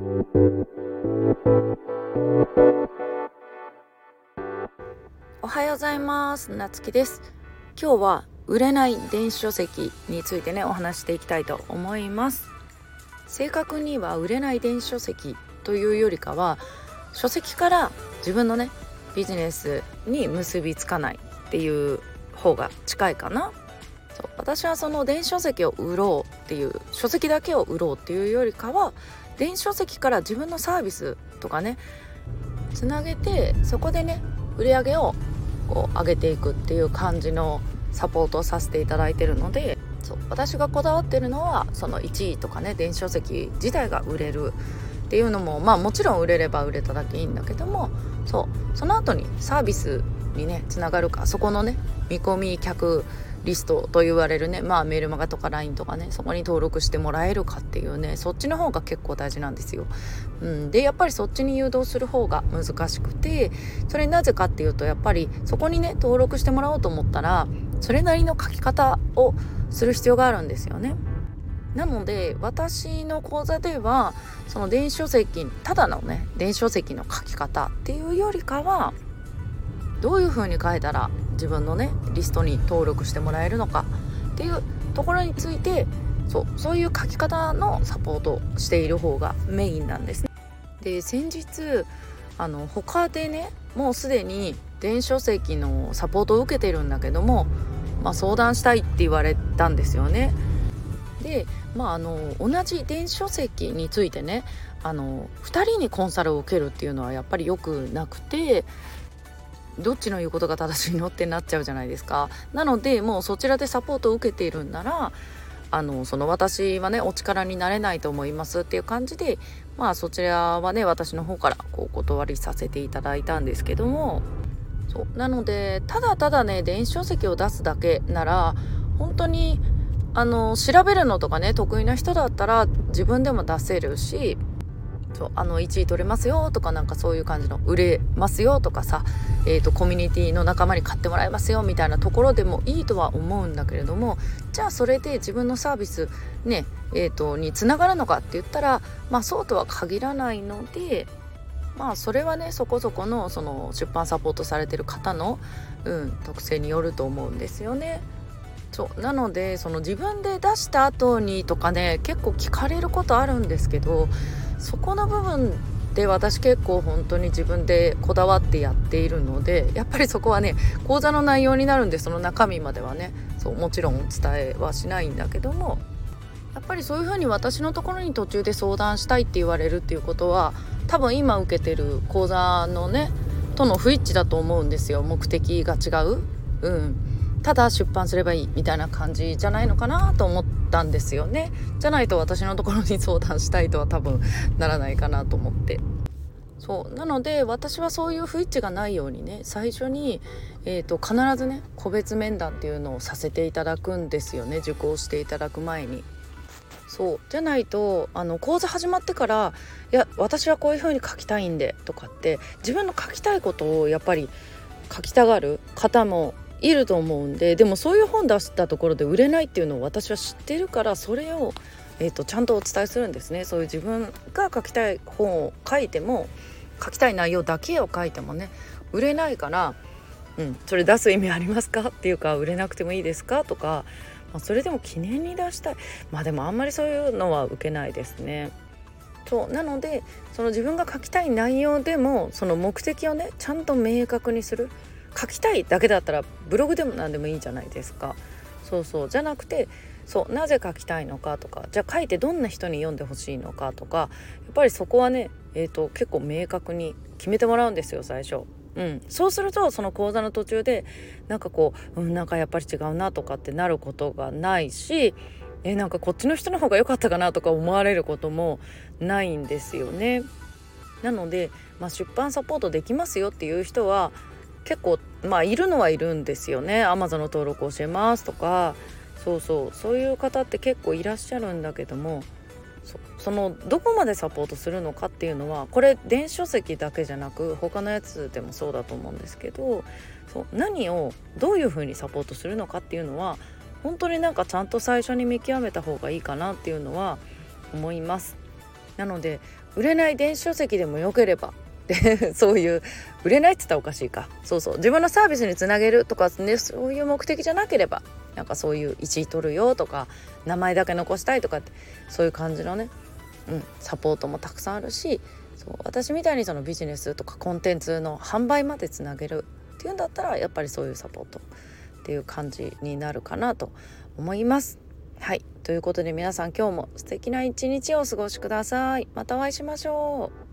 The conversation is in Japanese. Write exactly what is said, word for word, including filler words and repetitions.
おはようございます。なつきです。今日は売れない電子書籍についてねお話していきたいと思います。正確には売れない電子書籍というよりかは、書籍から自分のねビジネスに結びつかないっていう方が近いかな。そう私はその電子書籍を売ろうっていう、書籍だけを売ろうっていうよりかは、電子書籍から自分のサービスとかねつなげて、そこでね売り上げをこう上げていくっていう感じのサポートをさせていただいているので、そう私がこだわっているのはそのいちいとかね、電子書籍自体が売れるっていうのも、まあもちろん売れれば売れただけいいんだけども、そうその後にサービスにねつながるか、そこのね見込み客リストと言われるね、まあメールマガとか ライン とかね、そこに登録してもらえるかっていうね、そっちの方が結構大事なんですよ。うん、でやっぱりそっちに誘導する方が難しくて、それなぜかっていうと、やっぱりそこにね登録してもらおうと思ったら、それなりの書き方をする必要があるんですよね。なので私の講座では、その電子書籍、ただのね電子書籍の書き方っていうよりかは、どういう風に書いたら自分のねリストに登録してもらえるのかっていうところについて、そうそういう書き方のサポートをしている方がメインなんですね。で先日あの他でね、もうすでに電子書籍のサポートを受けてるんだけども、まあ、相談したいって言われたんですよね。で、まあ、あの同じ電子書籍についてね、あのふたりにコンサルを受けるっていうのはやっぱり良くなくて、どっちの言うことが正しいのってなっちゃうじゃないですか。なのでもうそちらでサポートを受けているんなら、あのその私はねお力になれないと思いますっていう感じで、まあそちらはね私の方からこうお断りさせていただいたんですけども、そうなのでただただね電子書籍を出すだけなら、本当にあの調べるのとかね得意な人だったら自分でも出せるし、そうあのいちい取れますよとか、なんかそういう感じの売れますよとかさ、えーとコミュニティの仲間に買ってもらえますよみたいなところでもいいとは思うんだけれども、じゃあそれで自分のサービスね、えーとにつながるのかって言ったら、まあそうとは限らないので、まあそれはねそこそこのその出版サポートされてる方の、うん、特性によると思うんですよね。そうなので、その自分で出した後にとかね結構聞かれることあるんですけど、そこの部分で私結構本当に自分でこだわってやっているので、やっぱりそこはね講座の内容になるんで、その中身まではねそうもちろんお伝えはしないんだけども、やっぱりそういう風に私のところに途中で相談したいって言われるっていうことは、多分今受けてる講座のねとの不一致だと思うんですよ。目的が違う、うん、ただ出版すればいいみたいな感じじゃないのかなと思ったんですよね。じゃないと私のところに相談したいとは多分ならないかなと思って、そうなので私はそういう不一致がないようにね、最初に、えーと、必ずね個別面談っていうのをさせていただくんですよね、受講していただく前に。そうじゃないと、あの講座始まってから、いや私はこういう風に書きたいんでとかって、自分の書きたいことをやっぱり書きたがる方もいると思うんで、でもそういう本出したところで売れないっていうのを私は知ってるから、それを、えーと、ちゃんとお伝えするんですね。そういう自分が書きたい本を書いても、書きたい内容だけを書いてもね売れないから、うん、それ出す意味ありますかっていうか、売れなくてもいいですかとか、まあ、それでも記念に出したい、まあでもあんまりそういうのは受けないですね。そうなので、その自分が書きたい内容でもその目的をねちゃんと明確にする。書きたいだけだったらブログでも何でもいいじゃないですか。そうそうじゃなくて、そうなぜ書きたいのかとか、じゃあ書いてどんな人に読んでほしいのかとか、やっぱりそこはね、えーと、結構明確に決めてもらうんですよ最初。うん、そうするとその講座の途中でなんかこう、うん、なんかやっぱり違うなとかってなることがないし、えなんかこっちの人の方が良かったかなとか思われることもないんですよね。なので、まあ、出版サポートできますよっていう人は結構まあいるのはいるんですよね。 Amazon の登録を教えますとか、そうそうそういう方って結構いらっしゃるんだけども、そ, そのどこまでサポートするのかっていうのは、これ電子書籍だけじゃなく他のやつでもそうだと思うんですけど、そう何をどういうふうにサポートするのかっていうのは本当になんかちゃんと最初に見極めた方がいいかなっていうのは思います。なので売れない電子書籍でもよければでそういう売れないって言ったらおかしいか、そうそう自分のサービスにつなげるとか、ね、そういう目的じゃなければ、なんかそういういちい取るよとか名前だけ残したいとかって、そういう感じのね、うん、サポートもたくさんあるし、そう私みたいにそのビジネスとかコンテンツの販売までつなげるっていうんだったら、やっぱりそういうサポートっていう感じになるかなと思います。はい、ということで皆さん今日も素敵な一日をお過ごしください。またお会いしましょう。